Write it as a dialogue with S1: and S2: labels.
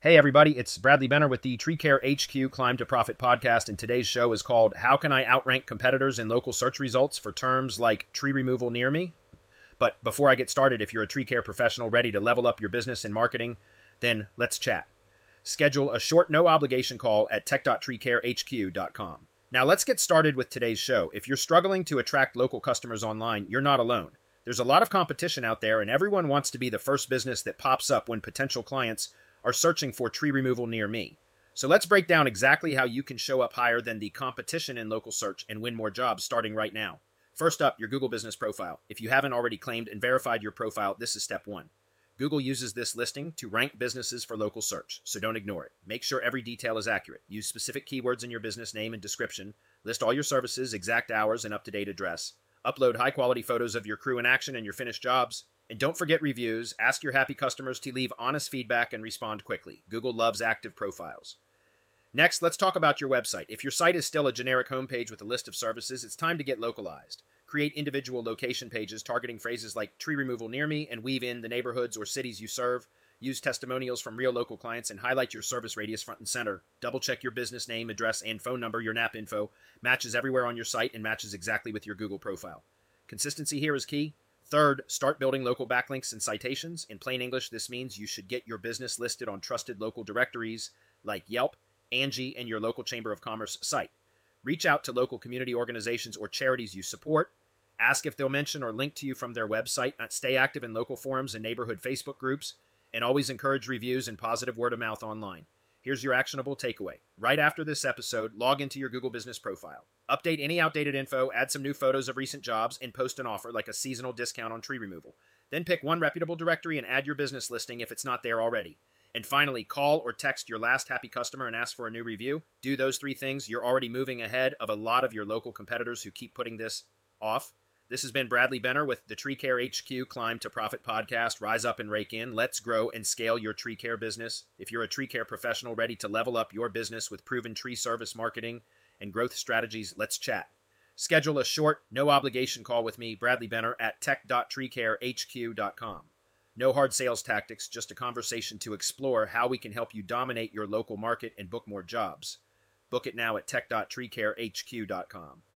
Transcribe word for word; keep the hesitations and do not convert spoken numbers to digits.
S1: Hey everybody, it's Bradley Benner with the Tree Care H Q Climb to Profit podcast, and today's show is called How Can I Outrank Competitors in Local Search Results for terms like tree removal near me? But before I get started, if you're a tree care professional ready to level up your business and marketing, then let's chat. Schedule a short, no obligation call at tech dot tree care h q dot com. Now let's get started with today's show. If you're struggling to attract local customers online, you're not alone. There's a lot of competition out there, and everyone wants to be the first business that pops up when potential clients are searching for tree removal near me. So let's break down exactly how you can show up higher than the competition in local search and win more jobs starting right now. First up, your Google business profile. If you haven't already claimed and verified your profile, this is step one. Google uses this listing to rank businesses for local search, so don't ignore it. Make sure every detail is accurate. Use specific keywords in your business name and description. List all your services, exact hours, and up-to-date address. Upload high-quality photos of your crew in action and your finished jobs. And don't forget reviews. Ask your happy customers to leave honest feedback and respond quickly. Google loves active profiles. Next, let's talk about your website. If your site is still a generic homepage with a list of services, it's time to get localized. Create individual location pages targeting phrases like tree removal near me and weave in the neighborhoods or cities you serve. Use testimonials from real local clients and highlight your service radius front and center. Double check your business name, address, and phone number. Your N A P info matches everywhere on your site and matches exactly with your Google profile. Consistency here is key. Third, start building local backlinks and citations. In plain English, this means you should get your business listed on trusted local directories like Yelp, Angie, and your local Chamber of Commerce site. Reach out to local community organizations or charities you support. Ask if they'll mention or link to you from their website. Stay active in local forums and neighborhood Facebook groups, and always encourage reviews and positive word of mouth online. Here's your actionable takeaway. Right after this episode, log into your Google business profile. Update any outdated info, add some new photos of recent jobs, and post an offer like a seasonal discount on tree removal. Then pick one reputable directory and add your business listing if it's not there already. And finally, call or text your last happy customer and ask for a new review. Do those three things, you're already moving ahead of a lot of your local competitors who keep putting this off. This has been Bradley Benner with the Tree Care H Q Climb to Profit podcast. Rise up and rake in. Let's grow and scale your tree care business. If you're a tree care professional ready to level up your business with proven tree service marketing and growth strategies, let's chat. Schedule a short, no obligation call with me, Bradley Benner, at tech dot tree care h q dot com. No hard sales tactics, just a conversation to explore how we can help you dominate your local market and book more jobs. Book it now at tech dot tree care h q dot com.